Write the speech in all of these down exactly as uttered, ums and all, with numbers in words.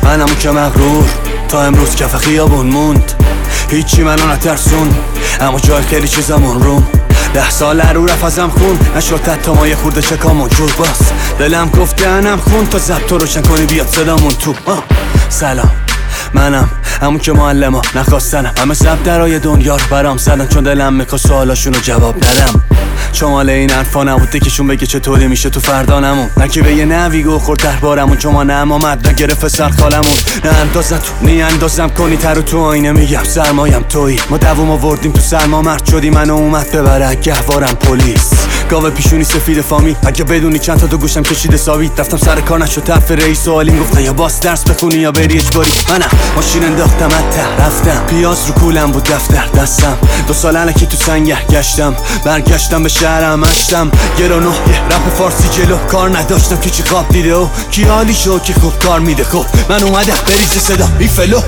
منم که مغرور تا امروز کف خیابون موند، هیچی منو نترسون اما جای خیلی چیزامون روم. ده سال رو رفت ازم خون، نشد حتی ما یه خورده چکامون جور باز. دلم گفته انم خون تا ضبط رو روشن کنی بیاد صدامون تو. سلام منم همون که معلما نخواستنم، همه ضبط درای دنیا رو برام زدن چون دلم میخواست سوالاشونو جواب ندم. چمال این حرفا نبوده که چون بگه چطوری میشه تو فردا نمون، نه که به یه نوی گو خورد تحبارمون چون ما نم آمد نگرفت سر خالمون. نه اندازت تو نی اندازم کنی تر تو آینه میگم سرمایم تویی، ما دووم آوردیم تو سرما مرد شدی منو اومد ببره گهوارم پلیس. گاوه پیشونی سفید فامی اگه بدونی چند تا تو گوشم کشیده ساوید، رفتم سر کار نشد طرف رئیس و آلین گفته یا باس درس بخونی یا بری اجباری. منم ماشین انداختم ته رفتم، پیاز رو کولم بود دفتر دستم، دو سال الکی تو سنگر گشتم، برگشتم به شهرم اشتم گرانو رپ فارسی جلو کار نداشتم که چی خواب دیده و کی حالی شو که خوب کار میده. خب من اومدم بریز صدا بی فلو،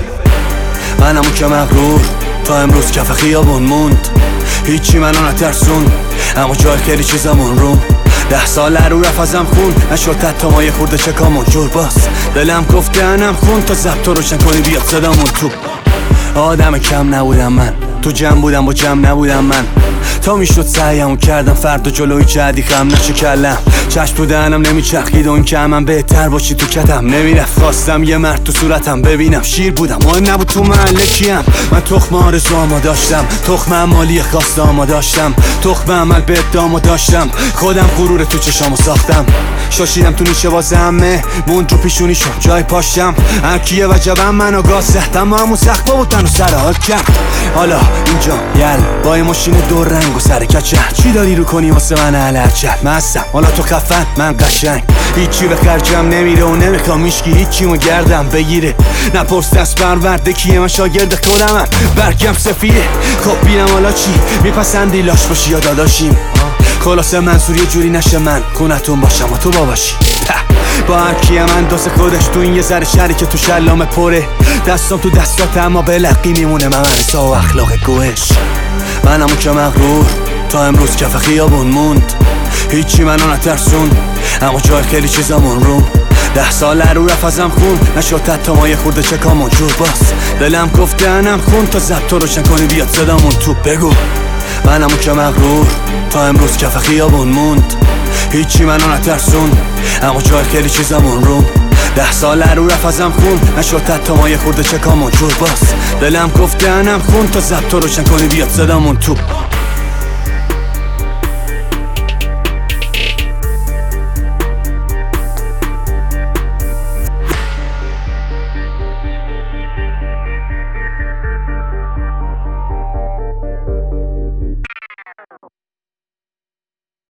منم که مغرور تا امروز کف خیابون موند، هیچی منو نترسون اما جای خیلی چیزامون روم. ده سال رو رفت ازم خون، نشد حتی ما یه خورده چکامون جور باز. دلم گفته انم خون تا ضبط رو روشن کنی بیاد صدامون تو. آدم کم نبودم من، تو جمع بودم با جمع نبودم من، تا میشد سعیمو کردم فردا جلوی جدی خم نشه کلم. چشم تو دهنم نمیچرخید اون که من بهتر باشی تو کتم نمیرفت، خواستم یه مرد تو صورتم ببینم شیر بودم مهم نبود تو محله کیم. من تخم آرزوامو داشتم، تخم مالی خواستامو داشتم، تخم عمل به ادامو داشتم، خودم غرور تو چشامو ساختم. شاشیدم تو نیشه واسه همه موند رو پیشونی شد جای پاشم، هرکیه وجبم منو گاز زد اما همون سخبا بود تنو سر حال کرد. حالا اینجا یل با یه ماشین دور رنگ و سر کچه، چی داری رو کنی واسه من علچل مستم حالا تو خفن من قشنگ، هیچی به خرجم نمیره و نمیخوام هیچکی هیچیمو گردم بگیره. نپرس دست پرورده کیه من شاگرد خودمم برگم سفیده. خب بینم حالا چی میپسندی لاش باشی یا داداشیم، خلاصه منصور یه جوری نشه من خونتون باشم و تو باباشی. با هر کیم اندازه خودش تو این یه ذره شری که تو شلامه پره، دستم تو دستات اما به لقی میمونه من منسا و اخلاق گوش. منم که مغرور تا امروز کف خیابون موند، هیچی منو نترسون اما جای خیلی چیزامون روم. ده سال رو رفت ازم خون، نشد حتی ما یه خورده چکامون جور باز. دلم گفته انم خون تا ضبط رو روشن کنی بیاد صدامون تو. بگو منم که مغرور تا امروز کف خیابون موند، هیچی منو نترسون اما جای خیلی چیزامون روم. ده سال رو رفت ازم خون، نشد حتی ما یه خورده چکامون جور باز. دلم گفته انم خون تا ضبط رو روشن کنی بیاد صدامون تو.